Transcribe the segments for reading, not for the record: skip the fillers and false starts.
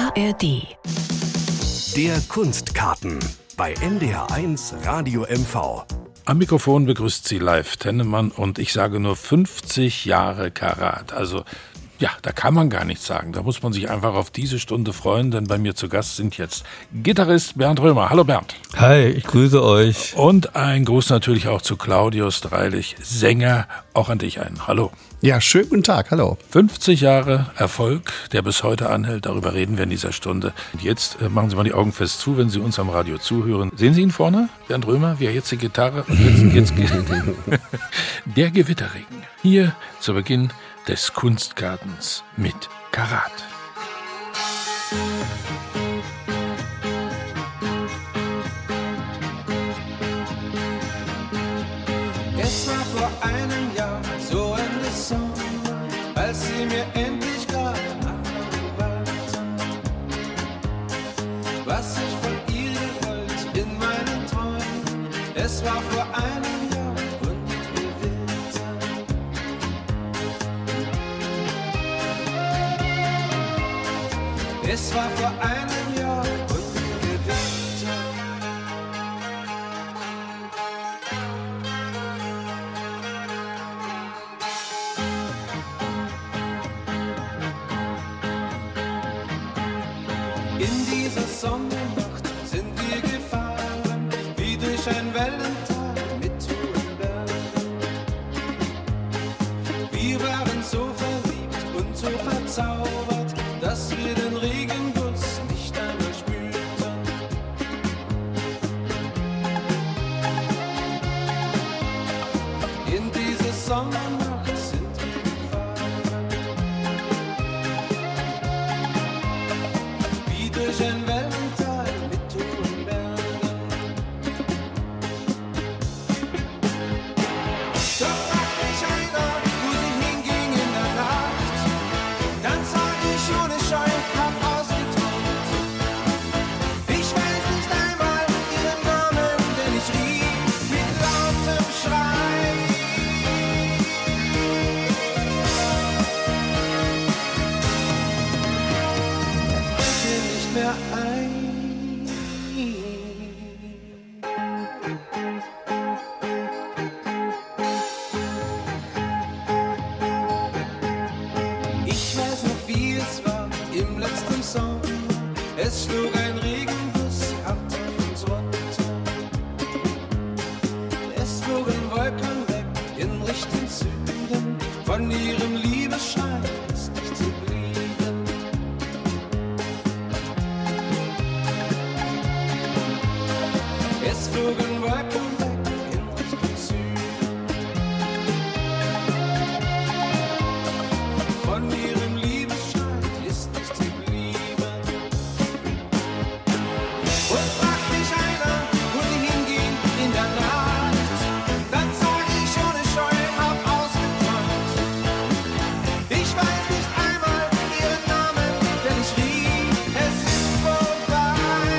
ARD. Der Kunstkarten bei NDR1 Radio MV. Am Mikrofon begrüßt Sie Leif Tennemann und ich sage nur 50 Jahre Karat. Also ja, da kann man gar nichts sagen. Da muss man sich einfach auf diese Stunde freuen, denn bei mir zu Gast sind jetzt Gitarrist Bernd Römer. Hallo Bernd. Hi, ich grüße euch. Und ein Gruß natürlich auch zu Claudius Dreilich, Sänger, auch an dich einen. Hallo. Ja, schönen guten Tag, hallo. 50 Jahre Erfolg, der bis heute anhält, darüber reden wir in dieser Stunde. Und jetzt machen Sie mal die Augen fest zu, wenn Sie uns am Radio zuhören. Sehen Sie ihn vorne, Bernd Römer, wie er jetzt die Gitarre und jetzt der Gewitterregen. Hier zu Beginn des Kunstgartens mit Karat. Es war vor einem Jahr so Ende Sommer, als sie mir endlich gerade nachgekommen wollten. Was ich von ihr wollte in meinen Träumen, es war vor einem Jahr und ich bewegte. Es war vor einem Jahr und ich bewegte. In dieser Sommernacht sind wir gefahren, wie durch ein Wellental mit hohen Bergen. Wir waren so verliebt und so verzaubert, dass wir den Regenguss nicht einmal spürten. In dieser Sommernacht sind wir gefahren, wie durch ein Wellental mit hohen Bergen. Doch fragt mich einer, wo sie hinging in der Nacht. Dann sag ich ohne Scheu, hab ausgeträumt. Ich weiß nicht einmal ihren Namen, denn ich rief mit lautem Schrei. Fällt mir nicht mehr ein. Ich weiß noch, wie es war im letzten Sommer. Es schlug ein Regenguss hart auf uns runter. Es flogen Wolken weg in Richtung Süden. Von ihrem Liebesschrei ist nichts geblieben. Es flogen Wolken weg in Richtung Süden. Von ihrem Liebesschrei ist nichts geblieben. Und fragt mich einer, wo sie hingehen in der Nacht. Dann sag ich ohne Scheu, hab ausgeträumt. Ich weiß nicht einmal ihren Namen, denn ich rief, es ist vorbei.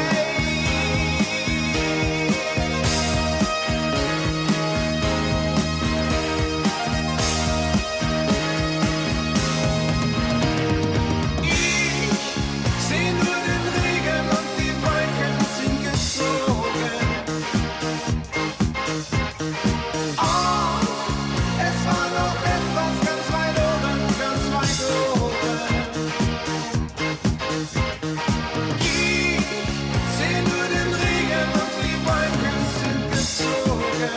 Ich seh nur den Regen und die Wolken sind gezogen. Oh, es war noch etwas ganz weit oben, ganz weit oben. Ich seh nur den Regen und die Wolken sind gezogen.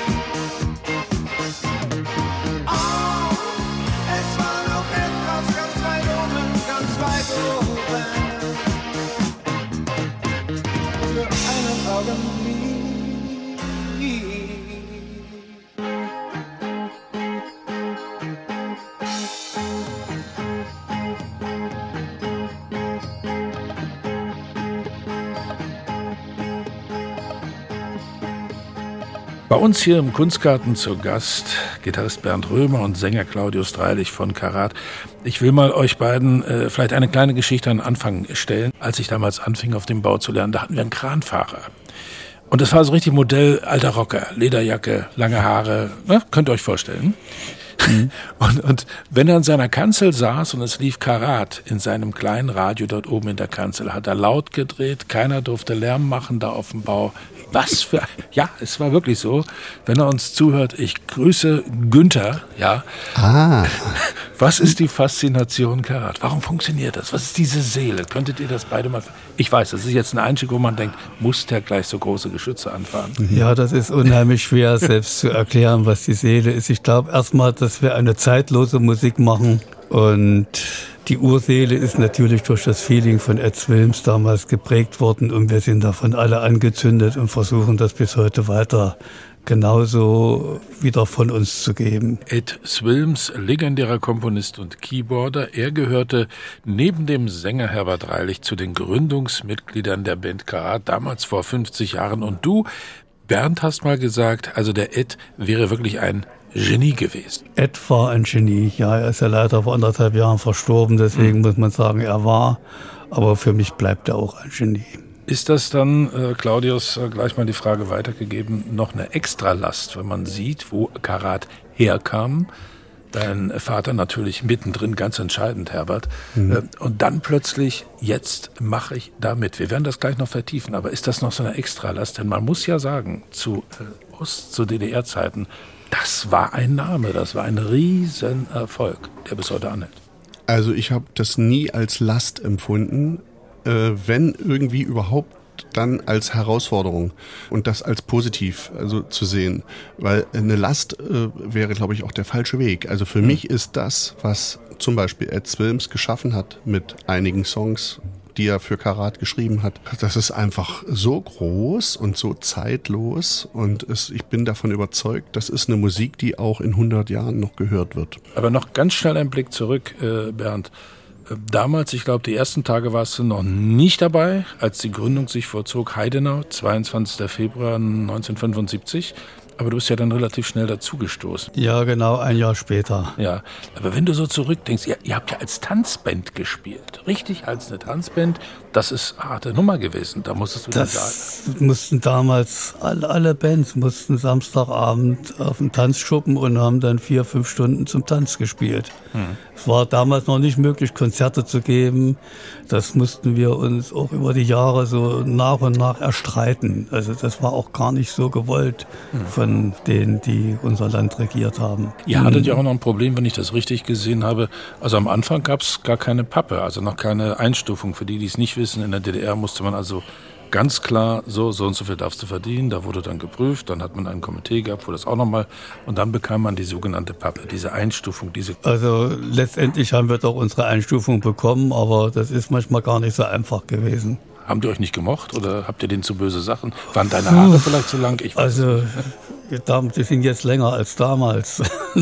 Oh, es war noch etwas ganz weit oben, ganz weit oben. Für einen Augenblick. Bei uns hier im Kunstgarten zu Gast Gitarrist Bernd Römer und Sänger Claudius Dreilich von Karat. Ich will mal euch beiden vielleicht eine kleine Geschichte an den Anfang stellen. Als ich damals anfing, auf dem Bau zu lernen, da hatten wir einen Kranfahrer. Und das war so richtig Modell alter Rocker, Lederjacke, lange Haare, ne? Könnt ihr euch vorstellen. Und wenn er an seiner Kanzel saß und es lief Karat in seinem kleinen Radio dort oben in der Kanzel, hat er laut gedreht, keiner durfte Lärm machen da auf dem Bau. Was für, ja, es war wirklich so. Wenn er uns zuhört, ich grüße Günther, ja. Was ist die Faszination Karat? Warum funktioniert das? Was ist diese Seele? Könntet ihr das beide mal, ich weiß, das ist jetzt ein Einstieg, wo man denkt, muss der gleich so große Geschütze anfahren? Ja, das ist unheimlich schwer, selbst zu erklären, was die Seele ist. Ich glaube erstmal, dass wir eine zeitlose Musik machen und die Urseele ist natürlich durch das Feeling von Ed Svilms damals geprägt worden und wir sind davon alle angezündet und versuchen das bis heute weiter genauso wieder von uns zu geben. Ed Svilms, legendärer Komponist und Keyboarder, er gehörte neben dem Sänger Herbert Reilich zu den Gründungsmitgliedern der Band Karat, damals vor 50 Jahren. Und du, Bernd, hast mal gesagt, also der Ed wäre wirklich ein Genie gewesen. Ed war ein Genie, ja, er ist ja leider vor 1,5 Jahren verstorben, deswegen muss man sagen, er war, aber für mich bleibt er auch ein Genie. Ist das dann, Claudius, gleich mal die Frage weitergegeben, noch eine Extralast, wenn man sieht, wo Karat herkam? Dein Vater natürlich mittendrin, ganz entscheidend, Herbert. Und dann plötzlich, jetzt mache ich da mit. Wir werden das gleich noch vertiefen, aber ist das noch so eine Extralast? Denn man muss ja sagen, zu DDR-Zeiten, das war ein Name, das war ein Riesenerfolg, der bis heute anhält. Also ich habe das nie als Last empfunden, wenn irgendwie überhaupt dann als Herausforderung und das als positiv also zu sehen, weil eine Last wäre, glaube ich, auch der falsche Weg. Also für mich ist das, was zum Beispiel Ed Svilms geschaffen hat mit einigen Songs, die er für Karat geschrieben hat, das ist einfach so groß und so zeitlos und ich bin davon überzeugt, das ist eine Musik, die auch in 100 Jahren noch gehört wird. Aber noch ganz schnell ein Blick zurück, Bernd. Damals, ich glaube, die ersten Tage warst du noch nicht dabei, als die Gründung sich vollzog. Heidenau, 22. Februar 1975. Aber du bist ja dann relativ schnell dazugestoßen. Ja, genau, ein Jahr später. Ja, aber wenn du so zurückdenkst, ihr habt ja als Tanzband gespielt. Richtig als eine Tanzband. Das ist eine harte Nummer gewesen. Da musstest du dann sagen. Das mussten damals, alle Bands mussten Samstagabend auf den Tanzschuppen und haben dann 4-5 Stunden zum Tanz gespielt. Es war damals noch nicht möglich, Konzerte zu geben. Das mussten wir uns auch über die Jahre so nach und nach erstreiten. Also das war auch gar nicht so gewollt von denen, die unser Land regiert haben. Ihr hattet ja auch noch ein Problem, wenn ich das richtig gesehen habe. Also am Anfang gab es gar keine Pappe, also noch keine Einstufung. Für die, die es nicht wissen, in der DDR musste man also ganz klar, so und so viel darfst du verdienen. Da wurde dann geprüft, dann hat man ein Komitee gehabt, wo das auch nochmal, und dann bekam man die sogenannte Pappe, diese Einstufung. Also letztendlich haben wir doch unsere Einstufung bekommen, aber das ist manchmal gar nicht so einfach gewesen. Haben die euch nicht gemocht oder habt ihr denen zu böse Sachen? Waren deine Haare vielleicht zu lang? Ich weiß also, die sind jetzt länger als damals.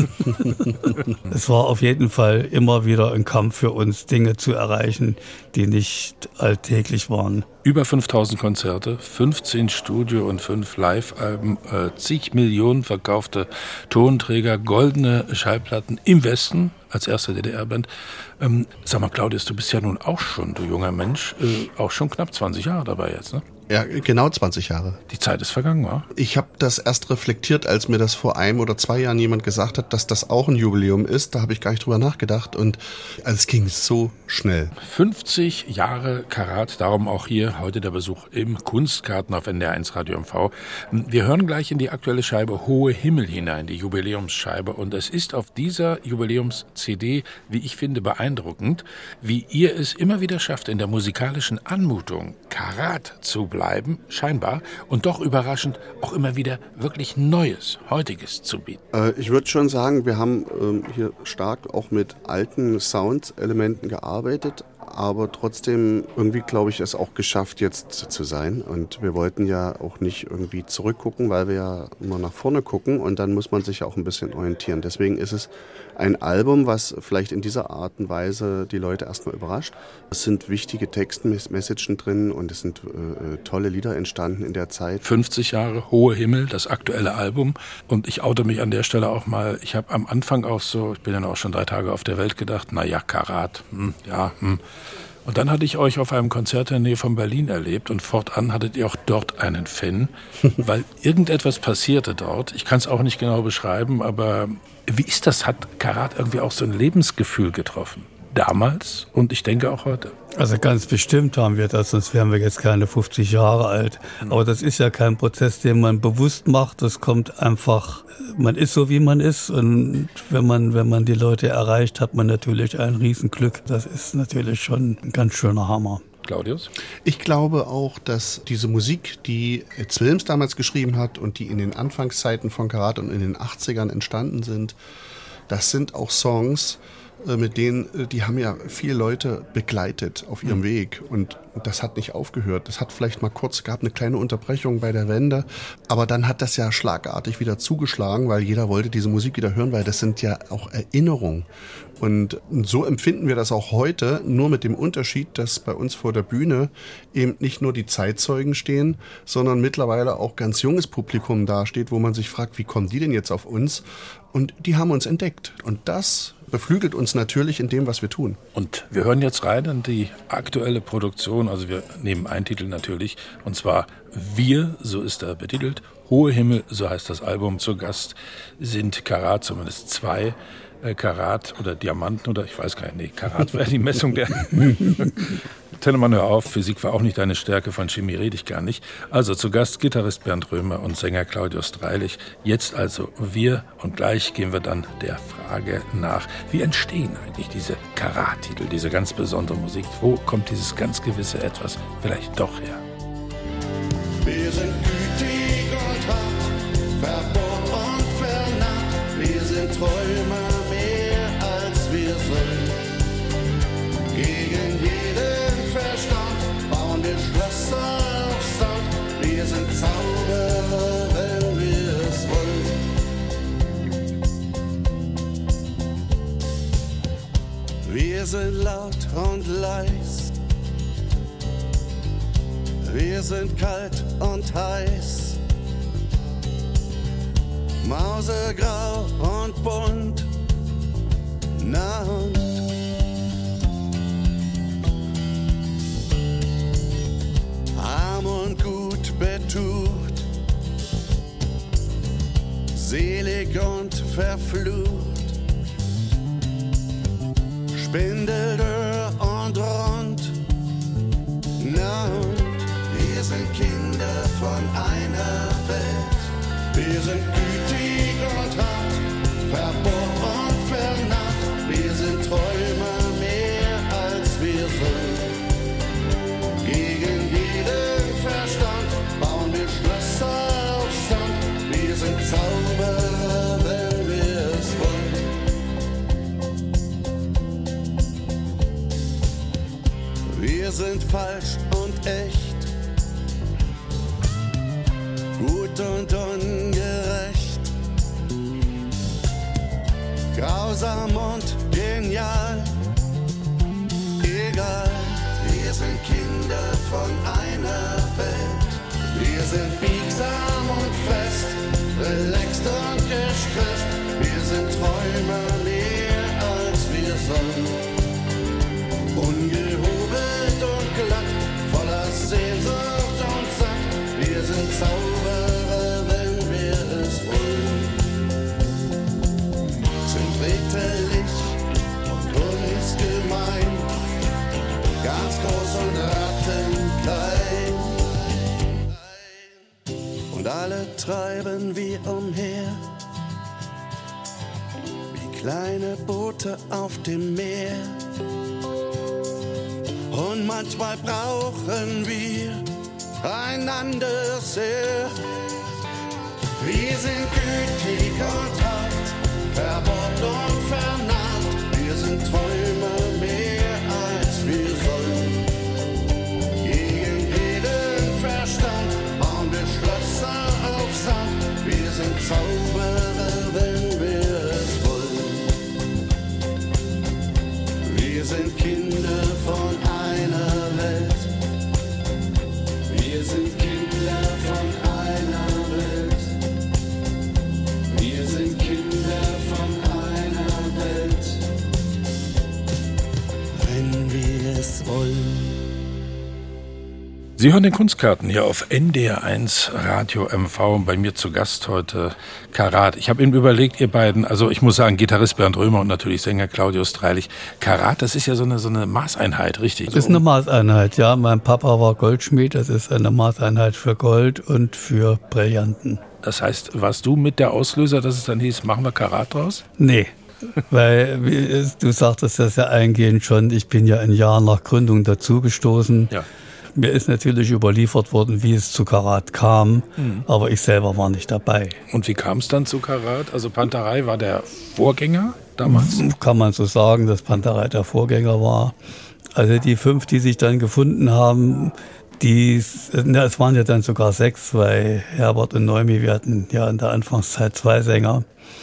Es war auf jeden Fall immer wieder ein Kampf für uns, Dinge zu erreichen, die nicht alltäglich waren. Über 5000 Konzerte, 15 Studio- und 5 Live-Alben, zig Millionen verkaufte Tonträger, goldene Schallplatten im Westen als erste DDR-Band. Sag mal, Claudius, du bist ja nun auch schon, du junger Mensch, auch schon knapp 20 Jahre dabei jetzt, ne? Ja, genau 20 Jahre. Die Zeit ist vergangen, wa? Ich habe das erst reflektiert, als mir das vor 1 oder 2 Jahren jemand gesagt hat, dass das auch ein Jubiläum ist. Da habe ich gar nicht drüber nachgedacht und also es ging so schnell. 50 Jahre Karat, darum auch hier heute der Besuch im Kunstgarten auf NDR1 Radio MV. Wir hören gleich in die aktuelle Scheibe Hohe Himmel hinein, die Jubiläumsscheibe. Und es ist auf dieser Jubiläums-CD, wie ich finde, beeindruckend, wie ihr es immer wieder schafft, in der musikalischen Anmutung Karat zu bleiben, scheinbar, und doch überraschend auch immer wieder wirklich Neues, Heutiges zu bieten. Ich würde schon sagen, wir haben hier stark auch mit alten Sound-Elementen gearbeitet, aber trotzdem irgendwie, glaube ich, es auch geschafft, jetzt zu sein. Und wir wollten ja auch nicht irgendwie zurückgucken, weil wir ja immer nach vorne gucken und dann muss man sich ja auch ein bisschen orientieren. Deswegen ist es ein Album, was vielleicht in dieser Art und Weise die Leute erstmal überrascht. Es sind wichtige Textmessagen drin und es sind tolle Lieder entstanden in der Zeit. 50 Jahre, Hohe Himmel, das aktuelle Album. Und ich oute mich an der Stelle auch mal, ich habe am Anfang auch so, ich bin ja auch schon 3 Tage auf der Welt gedacht, naja, Karat, Und dann hatte ich euch auf einem Konzert in der Nähe von Berlin erlebt und fortan hattet ihr auch dort einen Fan, weil irgendetwas passierte dort. Ich kann es auch nicht genau beschreiben, aber wie ist das? Hat Karat irgendwie auch so ein Lebensgefühl getroffen? Damals und ich denke auch heute. Also ganz bestimmt haben wir das, sonst wären wir jetzt keine 50 Jahre alt. Aber das ist ja kein Prozess, den man bewusst macht. Das kommt einfach, man ist so, wie man ist. Und wenn man die Leute erreicht, hat man natürlich ein Riesenglück. Das ist natürlich schon ein ganz schöner Hammer. Claudius? Ich glaube auch, dass diese Musik, die Ed Wilms damals geschrieben hat und die in den Anfangszeiten von Karat und in den 80ern entstanden sind, das sind auch Songs, mit denen, die haben ja viele Leute begleitet auf ihrem Weg und das hat nicht aufgehört. Das hat vielleicht mal kurz, gab eine kleine Unterbrechung bei der Wende, aber dann hat das ja schlagartig wieder zugeschlagen, weil jeder wollte diese Musik wieder hören, weil das sind ja auch Erinnerungen. Und so empfinden wir das auch heute, nur mit dem Unterschied, dass bei uns vor der Bühne eben nicht nur die Zeitzeugen stehen, sondern mittlerweile auch ganz junges Publikum dasteht, wo man sich fragt, wie kommen die denn jetzt auf uns? Und die haben uns entdeckt. Und das beflügelt uns natürlich in dem, was wir tun. Und wir hören jetzt rein in die aktuelle Produktion. Also wir nehmen einen Titel natürlich, und zwar Wir, so ist er betitelt. Hohe Himmel, so heißt das Album. Zu Gast sind Karat, zumindest 2 Karat oder Diamanten oder ich weiß gar nicht. Nee, Karat wäre die Messung der... Tellermann, hör auf, Physik war auch nicht deine Stärke, von Chemie rede ich gar nicht. Also zu Gast Gitarrist Bernd Römer und Sänger Claudius Dreilich. Jetzt also wir und gleich gehen wir dann der Frage nach, wie entstehen eigentlich diese Karat-Titel, diese ganz besondere Musik? Wo kommt dieses ganz gewisse Etwas vielleicht doch her? Wir sind gütig und hart, verbohrt und vernarrt. Wir sind Träumer mehr als wir sind. Gegen jeden Verstand bauen wir Schlösser auf Sand. Wir sind Zauberer, wenn wir es wollen. Wir sind laut und leis. Wir sind kalt und heiß. Mausegrau und bunt. Na und arm und gut betucht, selig und verflucht, Spindeldürr und rund. Na und wir sind Kinder von einer Welt. Wir sind gütig und hart, verbohrt und vernarrt. Wir sind Träumer mehr als wir sind. Gegen jeden Verstand bauen wir Schlösser auf Sand. Wir sind Zauberer, wenn wir es wollen. Wir sind falsch und echt, gut und ungerecht, grausam und genial, egal. Wir sind Kinder von einer Welt. Wir sind biegsam und fest, relaxed und gestresst. Wir sind Träumer mehr als wir sind. Ungehobelt und glatt, voller Sehnsucht und satt. Wir sind Zauberer, wenn wir es wollen. Sind ritterlich und uns gemein, ganz groß und rattenklein. Und alle treiben wir umher, wie kleine Boote auf dem Meer. Und manchmal brauchen wir einander sehr. Wir sind gütig und hart, verbohrt und vernarrt. Wir sind Träumer mehr als wir sollen. Gegen jeden Verstand bauen wir Schlösser auf Sand. Wir sind Zauberer, wenn wir es wollen. Wir sind Kinder von einer Welt. Wir sind Kinder von einer Welt. Wir sind Kinder von einer Welt. Wenn wir es wollen. Sie hören den Kunstkarten hier auf NDR1 Radio MV und bei mir zu Gast heute Karat. Ich habe eben überlegt, ihr beiden, also ich muss sagen, Gitarrist Bernd Römer und natürlich Sänger Claudius Dreilich. Karat, das ist ja so eine Maßeinheit, richtig? Das ist eine Maßeinheit, ja. Mein Papa war Goldschmied, das ist eine Maßeinheit für Gold und für Brillanten. Das heißt, warst du mit der Auslöser, dass es dann hieß, machen wir Karat draus? Nee. Weil, du sagtest das ja eingehend schon, ich bin ja ein Jahr nach Gründung dazugestoßen. Ja. Mir ist natürlich überliefert worden, wie es zu Karat kam, aber ich selber war nicht dabei. Und wie kam es dann zu Karat? Also Panterei war der Vorgänger damals? Kann man so sagen, dass Panterei der Vorgänger war. Also die 5, die sich dann gefunden haben, es waren ja dann sogar 6, weil Herbert und Neumi, wir hatten ja in der Anfangszeit 2 Sänger,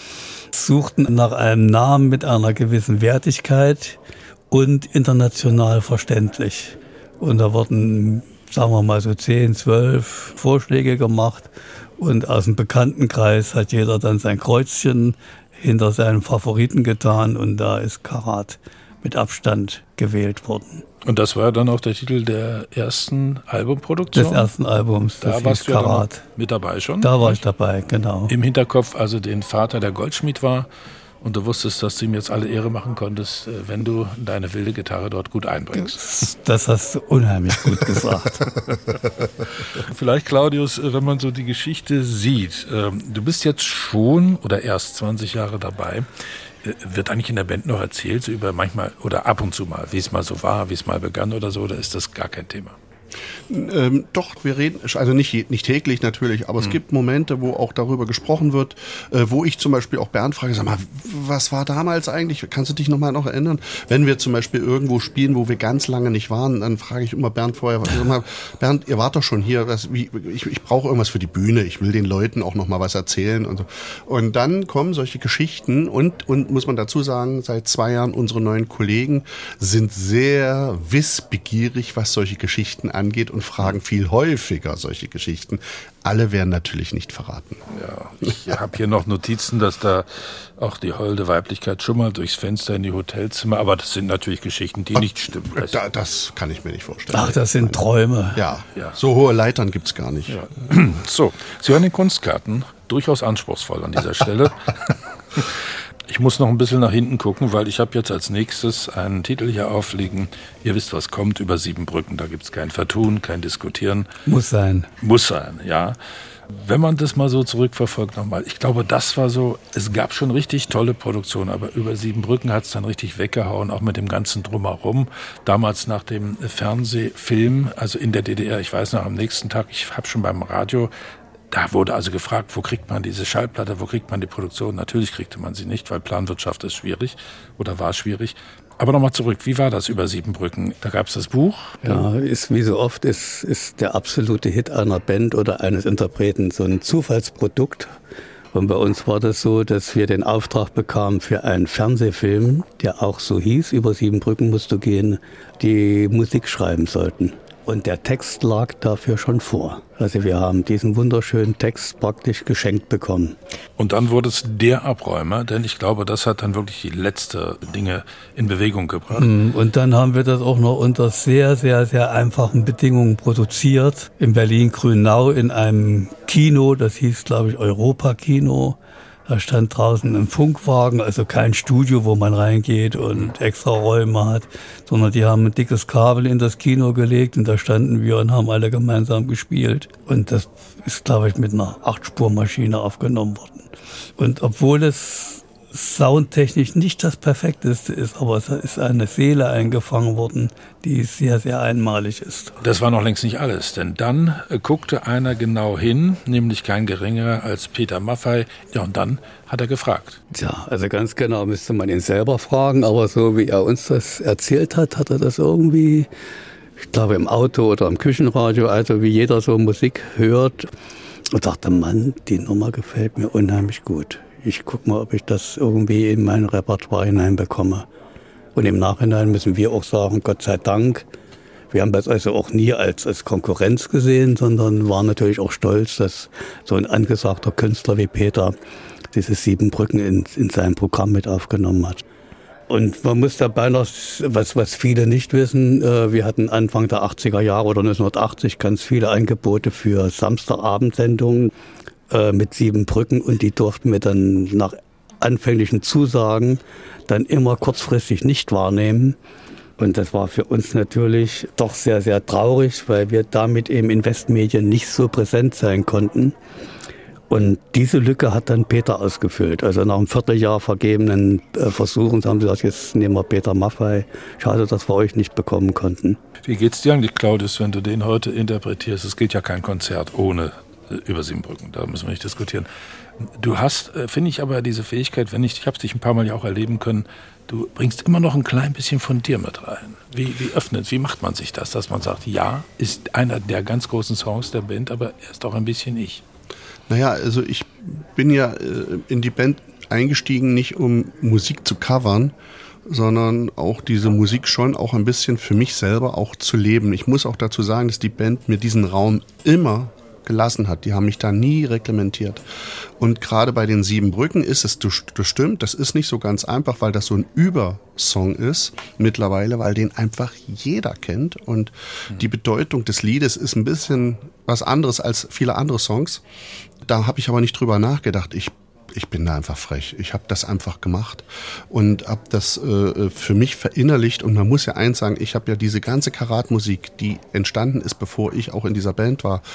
suchten nach einem Namen mit einer gewissen Wertigkeit und international verständlich. Und da wurden, sagen wir mal, so 10, 12 Vorschläge gemacht. Und aus dem Bekanntenkreis hat jeder dann sein Kreuzchen hinter seinen Favoriten getan. Und da ist Karat mit Abstand gewählt worden. Und das war dann auch der Titel der ersten Albumproduktion? Des ersten Albums, das da warst du Karat. Ja mit dabei schon? Da war ich dabei, genau. Im Hinterkopf also den Vater, der Goldschmied war. Und du wusstest, dass du ihm jetzt alle Ehre machen konntest, wenn du deine wilde Gitarre dort gut einbringst. Das hast du unheimlich gut gesagt. Vielleicht, Claudius, wenn man so die Geschichte sieht, du bist jetzt schon oder erst 20 Jahre dabei. Wird eigentlich in der Band noch erzählt, so über manchmal oder ab und zu mal, wie es mal so war, wie es mal begann oder so, oder ist das gar kein Thema? Doch, wir reden, also nicht täglich natürlich, aber es gibt Momente, wo auch darüber gesprochen wird, wo ich zum Beispiel auch Bernd frage, sag mal, was war damals eigentlich? Kannst du dich noch erinnern? Wenn wir zum Beispiel irgendwo spielen, wo wir ganz lange nicht waren, dann frage ich immer Bernd vorher, sag mal, Bernd, ihr wart doch schon hier, ich brauche irgendwas für die Bühne, ich will den Leuten auch noch mal was erzählen und so. Und dann kommen solche Geschichten und muss man dazu sagen, seit 2 Jahren unsere neuen Kollegen sind sehr wissbegierig, was solche Geschichten angeht und fragen viel häufiger solche Geschichten. Alle werden natürlich nicht verraten. Ja, ich habe hier noch Notizen, dass da auch die holde Weiblichkeit schon mal durchs Fenster in die Hotelzimmer, aber das sind natürlich Geschichten, die nicht stimmen. Das kann ich mir nicht vorstellen. Ach, das sind Träume. Ja, so hohe Leitern gibt's gar nicht. Ja. So, Sie hören den Kunstkarten, durchaus anspruchsvoll an dieser Stelle. Ich muss noch ein bisschen nach hinten gucken, weil ich habe jetzt als nächstes einen Titel hier aufliegen. Ihr wisst, was kommt, über 7 Brücken. Da gibt's kein Vertun, kein Diskutieren. Muss sein. Muss sein, ja. Wenn man das mal so zurückverfolgt nochmal, ich glaube, das war so, es gab schon richtig tolle Produktionen, aber über 7 Brücken hat's dann richtig weggehauen, auch mit dem ganzen Drumherum. Damals nach dem Fernsehfilm, also in der DDR, ich weiß noch, am nächsten Tag, ich habe schon beim Radio, da wurde also gefragt, wo kriegt man diese Schallplatte, wo kriegt man die Produktion? Natürlich kriegte man sie nicht, weil Planwirtschaft ist schwierig oder war schwierig. Aber nochmal zurück, wie war das über 7 Brücken? Da gab es das Buch. Ja, ist wie so oft ist der absolute Hit einer Band oder eines Interpreten so ein Zufallsprodukt. Und bei uns war das so, dass wir den Auftrag bekamen für einen Fernsehfilm, der auch so hieß, über 7 Brücken musst du gehen, die Musik schreiben sollten. Und der Text lag dafür schon vor. Also wir haben diesen wunderschönen Text praktisch geschenkt bekommen. Und dann wurde es der Abräumer, denn ich glaube, das hat dann wirklich die letzte Dinge in Bewegung gebracht. Und dann haben wir das auch noch unter sehr, sehr, sehr einfachen Bedingungen produziert. In Berlin-Grünau in einem Kino, das hieß, glaube ich, Europa-Kino. Da stand draußen ein Funkwagen, also kein Studio, wo man reingeht und extra Räume hat, sondern die haben ein dickes Kabel in das Kino gelegt und da standen wir und haben alle gemeinsam gespielt. Und das ist, glaube ich, mit einer 8-Spur-Maschine aufgenommen worden. Und obwohl es soundtechnisch nicht das Perfekteste ist, aber es ist eine Seele eingefangen worden, die sehr, sehr einmalig ist. Das war noch längst nicht alles, denn dann guckte einer genau hin, nämlich kein geringerer als Peter Maffay. Ja, und dann hat er gefragt. Tja, also ganz genau müsste man ihn selber fragen, aber so wie er uns das erzählt hat, hat er das irgendwie, ich glaube im Auto oder im Küchenradio, also wie jeder so Musik hört, und dachte, Mann, die Nummer gefällt mir unheimlich gut. Ich gucke mal, ob ich das irgendwie in mein Repertoire hineinbekomme. Und im Nachhinein müssen wir auch sagen, Gott sei Dank, wir haben das also auch nie als Konkurrenz gesehen, sondern waren natürlich auch stolz, dass so ein angesagter Künstler wie Peter diese 7 Brücken in sein Programm mit aufgenommen hat. Und man muss dabei noch, was viele nicht wissen, wir hatten Anfang der 80er Jahre oder 1980 ganz viele Angebote für Samstagabendsendungen mit 7 Brücken und die durften wir dann nach anfänglichen Zusagen dann immer kurzfristig nicht wahrnehmen. Und das war für uns natürlich doch sehr, sehr traurig, weil wir damit eben in Westmedien nicht so präsent sein konnten. Und diese Lücke hat dann Peter ausgefüllt. Also nach einem Vierteljahr vergebenen Versuchen haben sie gesagt, jetzt nehmen wir Peter Maffay. Schade, dass wir euch nicht bekommen konnten. Wie geht's dir eigentlich, Claudius, wenn du den heute interpretierst? Es geht ja kein Konzert ohne über 7 Brücken, da müssen wir nicht diskutieren. Du hast, finde ich, aber diese Fähigkeit, ich habe dich ein paar Mal ja auch erleben können, du bringst immer noch ein klein bisschen von dir mit rein. Wie macht man sich das, dass man sagt, ja, ist einer der ganz großen Songs der Band, aber er ist auch ein bisschen ich? Naja, also ich bin ja in die Band eingestiegen, nicht um Musik zu covern, sondern auch diese Musik schon auch ein bisschen für mich selber auch zu leben. Ich muss auch dazu sagen, dass die Band mir diesen Raum immer gelassen hat. Die haben mich da nie reglementiert. Und gerade bei den 7 Brücken ist es, das stimmt, das ist nicht so ganz einfach, weil das so ein Übersong ist mittlerweile, weil den einfach jeder kennt und die Bedeutung des Liedes ist ein bisschen was anderes als viele andere Songs. Da habe ich aber nicht drüber nachgedacht. Ich bin da einfach frech. Ich habe das einfach gemacht und habe das für mich verinnerlicht. Und man muss ja eins sagen, ich habe ja diese ganze Karat-Musik, die entstanden ist, bevor ich auch in dieser Band war,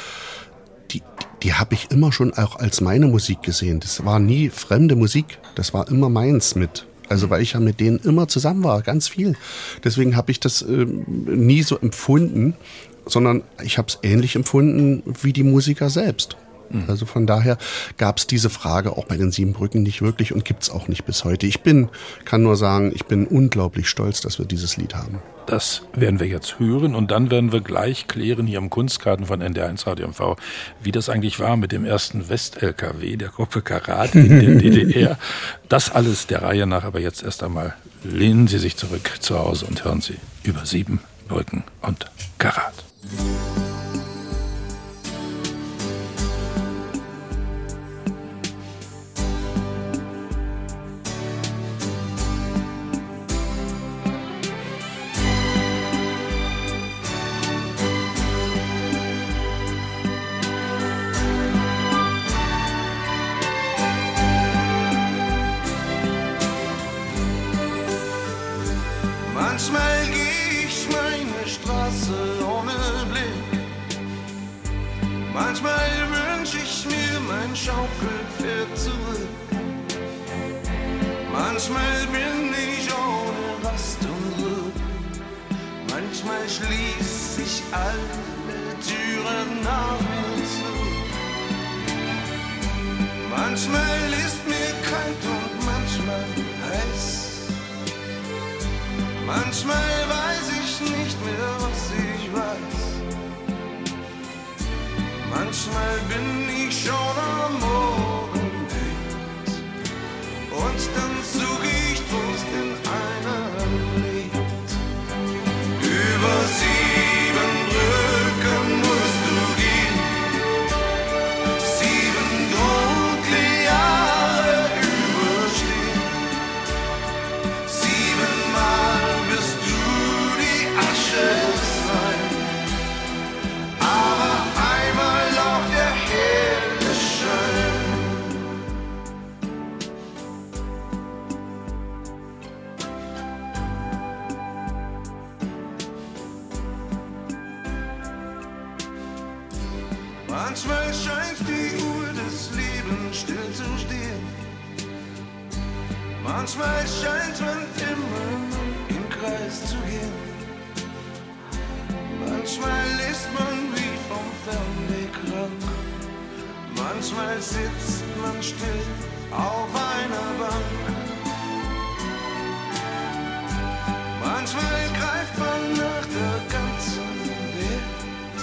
die habe ich immer schon auch als meine Musik gesehen. Das war nie fremde Musik, das war immer meins mit. Also weil ich ja mit denen immer zusammen war, ganz viel. Deswegen habe ich das nie so empfunden, sondern ich habe es ähnlich empfunden wie die Musiker selbst. Also von daher gab es diese Frage auch bei den 7 Brücken nicht wirklich und gibt es auch nicht bis heute. Kann nur sagen, ich bin unglaublich stolz, dass wir dieses Lied haben. Das werden wir jetzt hören und dann werden wir gleich klären hier im Kunstkarten von NDR1 Radio MV, wie das eigentlich war mit dem ersten West-LKW der Gruppe Karat in der DDR. Das alles der Reihe nach, aber jetzt erst einmal lehnen Sie sich zurück zu Hause und hören Sie über 7 Brücken und Karat. Manchmal geh ich meine Straße ohne Blick. Manchmal wünsch ich mir mein Schaukelpferd zurück. Manchmal bin ich ohne Rast und Ruhe. Manchmal schließ ich alle Türen nach mir zu. Manchmal ist mir kalt und manchmal heiß. Manchmal weiß ich nicht mehr, was ich weiß. Manchmal bin ich schon am Morgenlicht und dann such ich Trost in einem Lied. Über 7 Brücken musst du gehen, 7 dunkle Jahre überstehen. 7-mal wirst du die Asche sein, aber einmal auch der helle Schein. Manchmal scheint die Uhr des Lebens still zu stehen. Manchmal scheint man immer im Kreis zu gehen. Manchmal ist man wie vom Fernweh krank. Manchmal sitzt man still auf einer Bank. Manchmal greift man nach der ganzen Welt.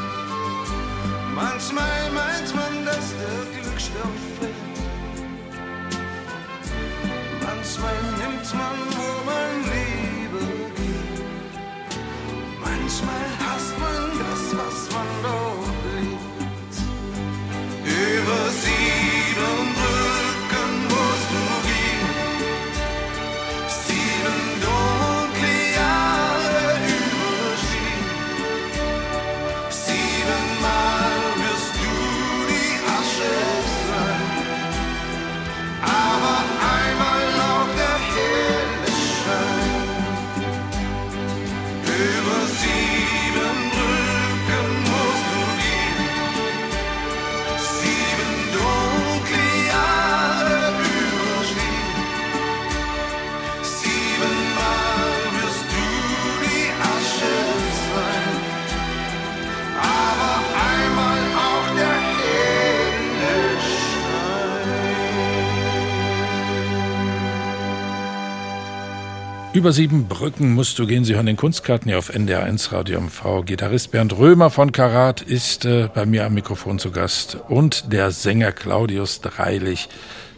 Manchmal meint man, dass der Glücksstern fällt. Manchmal nimmt man, wo man Liebe gibt. Manchmal hasst man das, was man dort liebt. Über 7 Brücken musst du gehen, 7 Über 7 Brücken musst du gehen. Sie hören den Kunstkarten hier auf NDR 1 Radio MV. Gitarrist Bernd Römer von Karat ist bei mir am Mikrofon zu Gast. Und der Sänger Claudius Dreilich,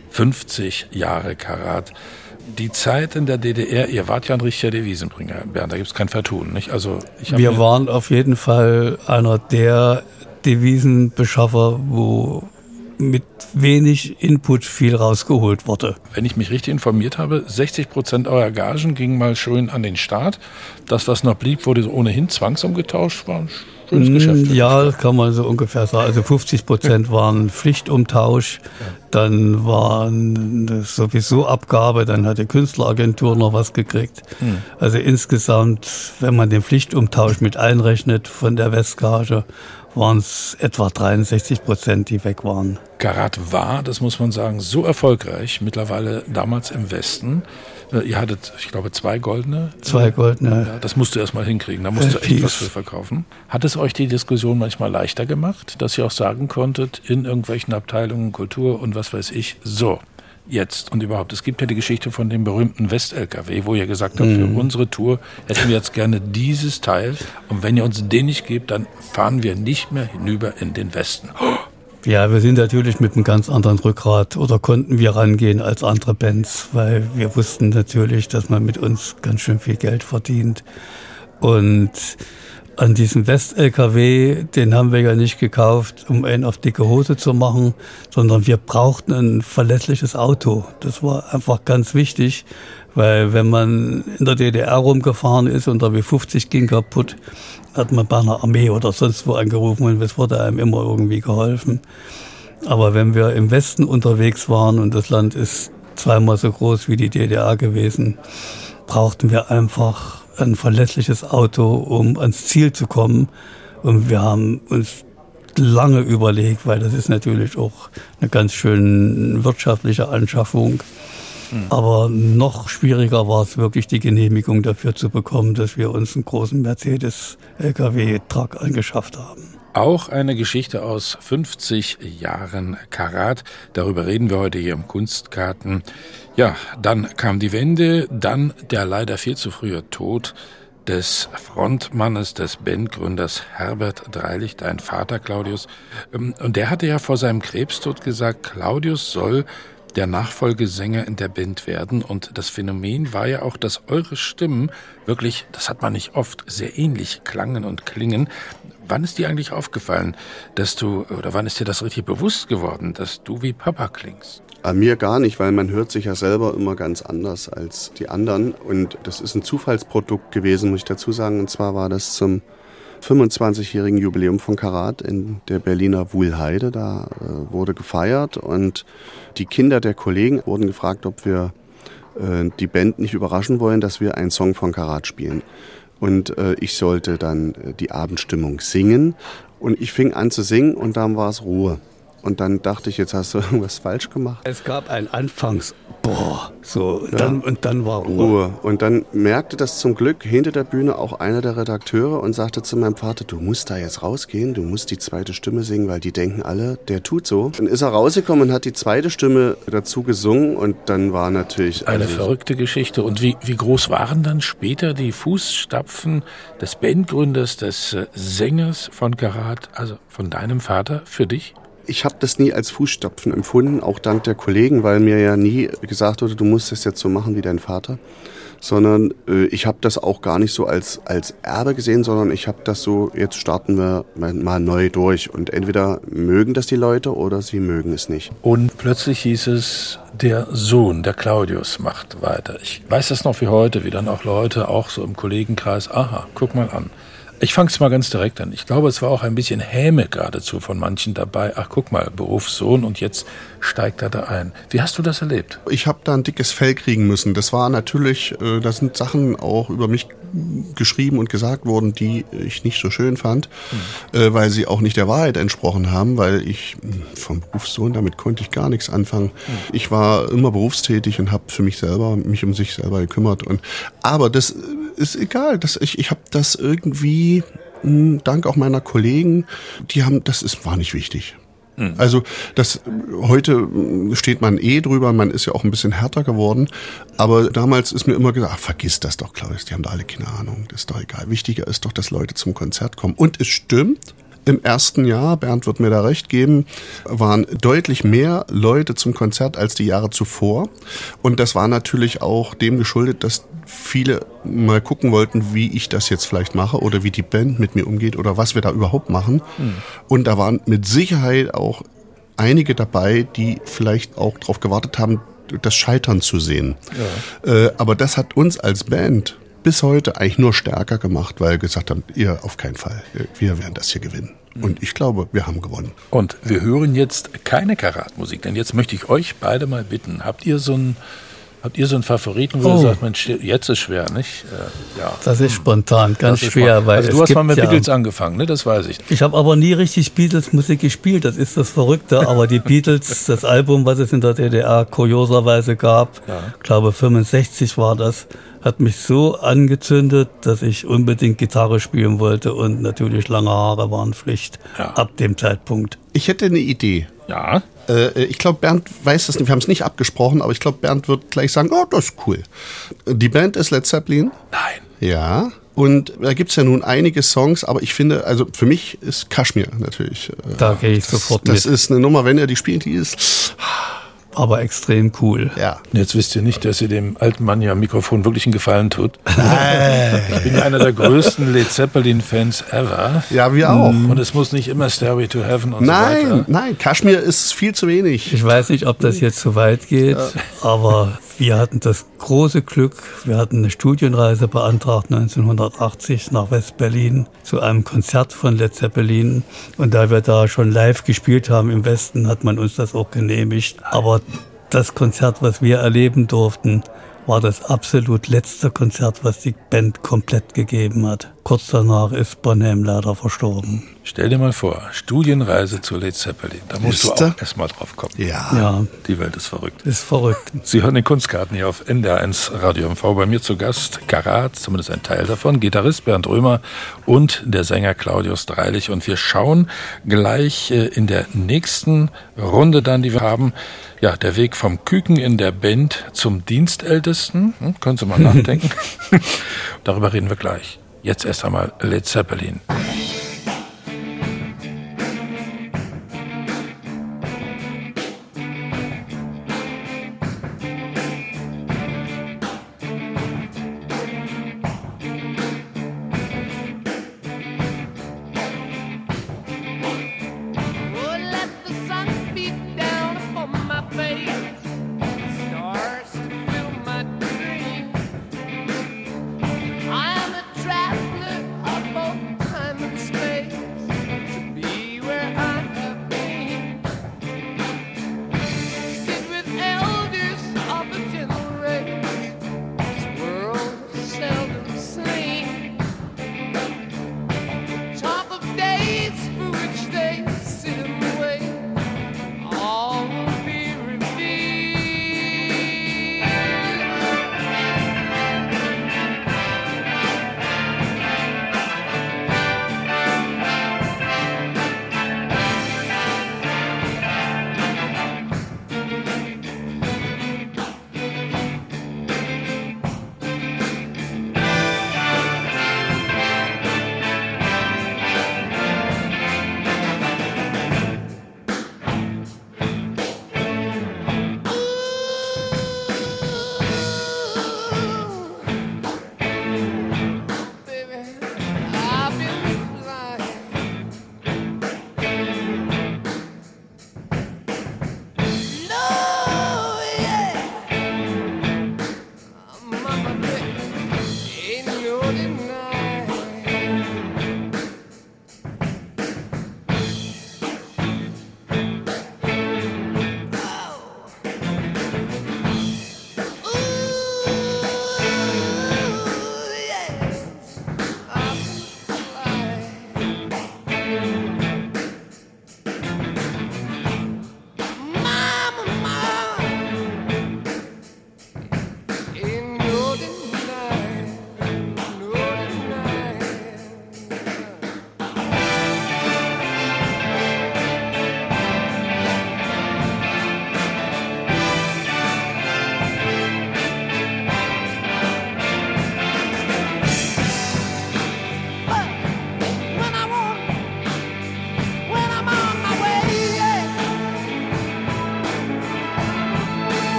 50 Jahre Karat. Die Zeit in der DDR, ihr wart ja ein richtiger Devisenbringer, Bernd, da gibt's kein Vertun, nicht? Also wir waren auf jeden Fall einer der Devisenbeschaffer, wo mit wenig Input viel rausgeholt wurde. Wenn ich mich richtig informiert habe, 60% eurer Gagen gingen mal schön an den Staat. Das, was noch blieb, wurde ohnehin zwangsumgetauscht. War ein schönes Geschäft. Ja, kann man so ungefähr sagen. Also 50% waren Pflichtumtausch, dann waren sowieso Abgabe, dann hat die Künstleragentur noch was gekriegt. Also insgesamt, wenn man den Pflichtumtausch mit einrechnet von der Westgage, waren es etwa 63%, die weg waren. Karat war, das muss man sagen, so erfolgreich, mittlerweile damals im Westen. Ihr hattet, ich glaube, 2 goldene. 2 goldene. Ja, das musst du erst mal hinkriegen, da musst du echt was für verkaufen. Hat es euch die Diskussion manchmal leichter gemacht, dass ihr auch sagen konntet, in irgendwelchen Abteilungen, Kultur und was weiß ich, so, jetzt und überhaupt. Es gibt ja die Geschichte von dem berühmten West-LKW, wo ihr gesagt habt, für unsere Tour hätten wir jetzt gerne dieses Teil und wenn ihr uns den nicht gebt, dann fahren wir nicht mehr hinüber in den Westen. Ja, wir sind natürlich mit einem ganz anderen Rückgrat oder konnten wir rangehen als andere Bands, weil wir wussten natürlich, dass man mit uns ganz schön viel Geld verdient. Und an diesem West-LKW, den haben wir ja nicht gekauft, um einen auf dicke Hose zu machen, sondern wir brauchten ein verlässliches Auto. Das war einfach ganz wichtig, weil wenn man in der DDR rumgefahren ist und der W50 ging kaputt, hat man bei einer Armee oder sonst wo angerufen und es wurde einem immer irgendwie geholfen. Aber wenn wir im Westen unterwegs waren und das Land ist 2-mal so groß wie die DDR gewesen, brauchten wir einfach ein verlässliches Auto, um ans Ziel zu kommen. Und wir haben uns lange überlegt, weil das ist natürlich auch eine ganz schön wirtschaftliche Anschaffung. Aber noch schwieriger war es wirklich, die Genehmigung dafür zu bekommen, dass wir uns einen großen Mercedes-LKW-Truck angeschafft haben. Auch eine Geschichte aus 50 Jahren Karat. Darüber reden wir heute hier im Kunstkarten. Ja, dann kam die Wende, dann der leider viel zu frühe Tod des Frontmannes, des Bandgründers Herbert Dreilich, dein Vater Claudius. Und der hatte ja vor seinem Krebstod gesagt, Claudius soll der Nachfolgesänger in der Band werden. Und das Phänomen war ja auch, dass eure Stimmen wirklich, das hat man nicht oft, sehr ähnlich klangen und klingen. Wann ist dir eigentlich aufgefallen, wann ist dir das richtig bewusst geworden, dass du wie Papa klingst? Mir gar nicht, weil man hört sich ja selber immer ganz anders als die anderen. Und das ist ein Zufallsprodukt gewesen, muss ich dazu sagen. Und zwar war das zum 25-jährigen Jubiläum von Karat in der Berliner Wuhlheide. Da wurde gefeiert und die Kinder der Kollegen wurden gefragt, ob wir die Band nicht überraschen wollen, dass wir einen Song von Karat spielen. Und ich sollte dann die Abendstimmung singen und ich fing an zu singen und dann war es Ruhe. Und dann dachte ich, jetzt hast du irgendwas falsch gemacht. Es gab ein und dann war Ruhe. Und dann merkte das zum Glück hinter der Bühne auch einer der Redakteure und sagte zu meinem Vater, du musst da jetzt rausgehen, du musst die zweite Stimme singen, weil die denken alle, der tut so. Dann ist er rausgekommen und hat die zweite Stimme dazu gesungen und dann war natürlich... Eine verrückte Geschichte. Und wie groß waren dann später die Fußstapfen des Bandgründers, des Sängers von Karat, also von deinem Vater, für dich? Ich habe das nie als Fußstapfen empfunden, auch dank der Kollegen, weil mir ja nie gesagt wurde, du musst das jetzt so machen wie dein Vater, sondern ich habe das auch gar nicht so als Erbe gesehen, sondern ich habe das so, jetzt starten wir mal neu durch und entweder mögen das die Leute oder sie mögen es nicht. Und plötzlich hieß es, der Sohn, der Claudius, macht weiter. Ich weiß das noch wie heute, wie dann auch Leute, auch so im Kollegenkreis, aha, guck mal an. Ich fange es mal ganz direkt an. Ich glaube, es war auch ein bisschen Häme geradezu von manchen dabei. Ach, guck mal, Berufssohn und jetzt steigt er da ein. Wie hast du das erlebt? Ich habe da ein dickes Fell kriegen müssen. Das war natürlich, da sind Sachen auch über mich geschrieben und gesagt worden, die ich nicht so schön fand, weil sie auch nicht der Wahrheit entsprochen haben, weil ich vom Berufssohn, damit konnte ich gar nichts anfangen. Ich war immer berufstätig und habe für mich um sich selber gekümmert. Aber das ist egal. Ich habe das irgendwie, dank auch meiner Kollegen, war nicht wichtig. Also heute steht man drüber, man ist ja auch ein bisschen härter geworden, aber damals ist mir immer gesagt, ach, vergiss das doch, Klaus, die haben da alle keine Ahnung, das ist doch egal. Wichtiger ist doch, dass Leute zum Konzert kommen. Und es stimmt, im ersten Jahr, Bernd wird mir da recht geben, waren deutlich mehr Leute zum Konzert als die Jahre zuvor. Und das war natürlich auch dem geschuldet, dass viele mal gucken wollten, wie ich das jetzt vielleicht mache oder wie die Band mit mir umgeht oder was wir da überhaupt machen. Und da waren mit Sicherheit auch einige dabei, die vielleicht auch darauf gewartet haben, das Scheitern zu sehen. Ja. Aber das hat uns als Band bis heute eigentlich nur stärker gemacht, weil wir gesagt haben, ihr auf keinen Fall, wir werden das hier gewinnen. Und ich glaube, wir haben gewonnen. Und wir hören jetzt keine Karatmusik, denn jetzt möchte ich euch beide mal bitten, habt ihr so einen Favoriten, wo ihr sagt, Mensch, jetzt ist schwer, nicht? Ja. Das ist spontan, ganz schwer. Weil also du hast mal mit Beatles angefangen, ne? Das weiß ich. Ich habe aber nie richtig Beatles-Musik gespielt, das ist das Verrückte. Aber die Beatles, das Album, was es in der DDR kurioserweise gab, glaube 65 war das, hat mich so angezündet, dass ich unbedingt Gitarre spielen wollte und natürlich lange Haare waren Pflicht ab dem Zeitpunkt. Ich hätte eine Idee. Ja. Ich glaube, Bernd weiß es nicht, wir haben es nicht abgesprochen, aber ich glaube, Bernd wird gleich sagen, oh, das ist cool. Die Band ist Led Zeppelin. Nein. Ja. Und da gibt es ja nun einige Songs, aber ich finde, also für mich ist Kashmir natürlich. Da gehe ich sofort mit. Das ist eine Nummer, wenn er die spielt, die ist... Aber extrem cool. Ja. Jetzt wisst ihr nicht, dass ihr dem alten Mann ja am Mikrofon wirklich einen Gefallen tut. Ich bin einer der größten Led Zeppelin-Fans ever. Ja, wir auch. Und es muss nicht immer Stairway to Heaven und so weiter. Nein, Kashmir ist viel zu wenig. Ich weiß nicht, ob das jetzt zu weit geht, aber wir hatten das große Glück, wir hatten eine Studienreise beantragt 1980 nach West-Berlin zu einem Konzert von Led Zeppelin. Und da wir da schon live gespielt haben im Westen, hat man uns das auch genehmigt. Aber das Konzert, was wir erleben durften, war das absolut letzte Konzert, was die Band komplett gegeben hat. Kurz danach ist Bonham leider verstorben. Stell dir mal vor, Studienreise zu Led Zeppelin. Da musst du auch erstmal drauf kommen. Ja. Die Welt ist verrückt. Ist verrückt. Sie hören den Kunstkarten hier auf NDR1 Radio MV. Bei mir zu Gast Karat, zumindest ein Teil davon, Gitarrist Bernd Römer und der Sänger Claudius Dreilich. Und wir schauen gleich in der nächsten Runde dann, die wir haben, ja, der Weg vom Küken in der Band zum Dienstältesten. Können Sie mal nachdenken. Darüber reden wir gleich. Jetzt erst einmal Led Zeppelin. I'm a traveler of both time and